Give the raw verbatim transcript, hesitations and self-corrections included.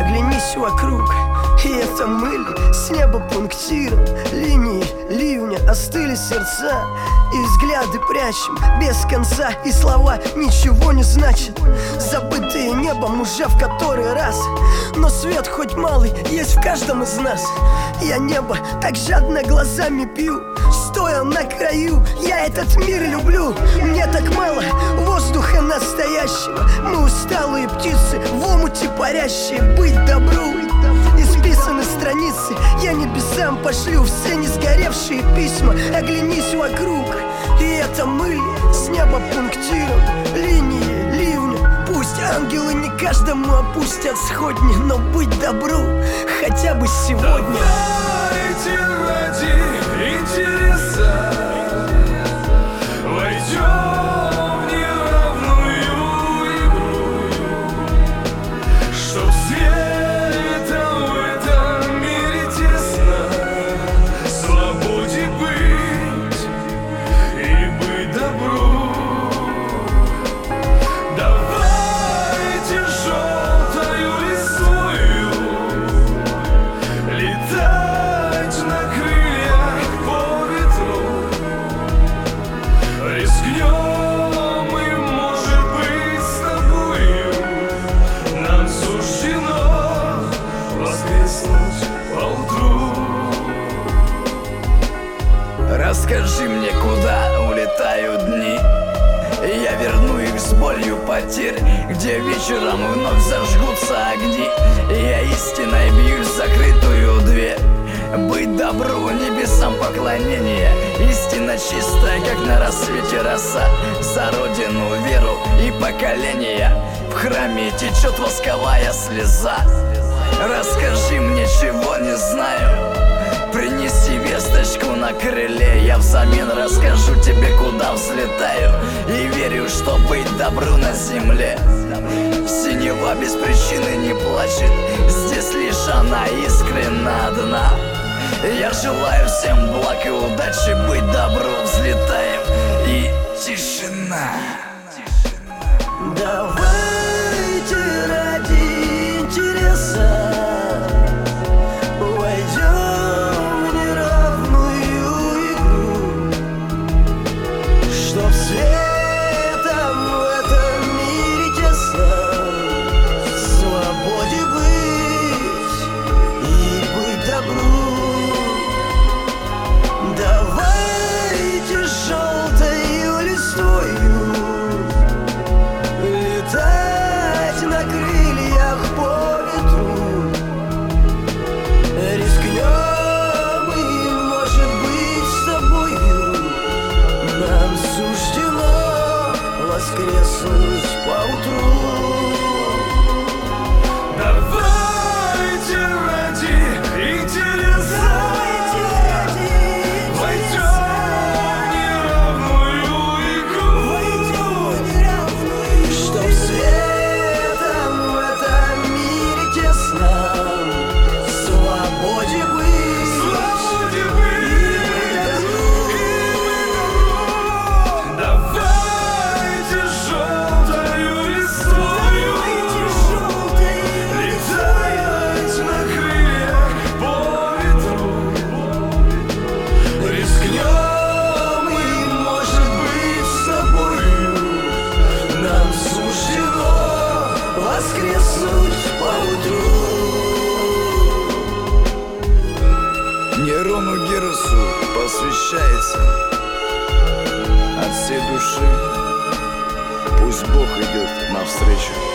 Оглянись вокруг, и это мыль с неба пунктиром. Линии ливня остыли сердца, и взгляды прячем без конца, и слова ничего не значат, забытые небом уже в который раз. Но свет хоть малый есть в каждом из нас. Я небо так жадно глазами пью, стоя на краю, я этот мир люблю. Мне так мало воздуха настоящего, мы усталые птицы в омуте парящие. Быть добру, исписаны страницы, я небесам пошлю все не сгоревшие письма. Оглянись вокруг, и это мыль с неба пунктиром. Линии ливня, пусть ангелы не каждому опустят сходни, но быть добру хотя бы сегодня. Давайте ради интереса войдем в неравную игру, чтоб светом в этом мире тесно, свободе быть и быть добру. Давайте желтою листвою летать на крыльях по ветру. Рискнем и, может быть, с тобою нам суждено воскреснуть поутру. Расскажи мне, куда улетают дни, и я верну их с болью потерь, где вечером вновь зажгутся огни, и я истиной бьюсь в закрытую дверь. Быть добру, небесам поклонение, истина чистая, как на рассвете роса. За родину, веру и поколения в храме течет восковая слеза. Расскажи мне, чего не знаю, принеси весточку на крыле, я взамен расскажу тебе, куда взлетаю, и верю, что быть добру на земле. Синева без причины не плачет, здесь лишь она искренна одна. Я желаю всем благ и удачи, быть добру, взлетаем, и тишина. Давайте ради интереса войдем в неравную игру, чтоб светом в этом мире тесно, свободе быть и быть добру. Давайте желтою листвою летать на крыльях по ветру. Рискнем и, может быть, с тобою нам суждено воскреснуть поутру. Давайте ради интереса воскреснуть поутру. Нерону Герасу посвящается от всей души. Пусть Бог идет навстречу.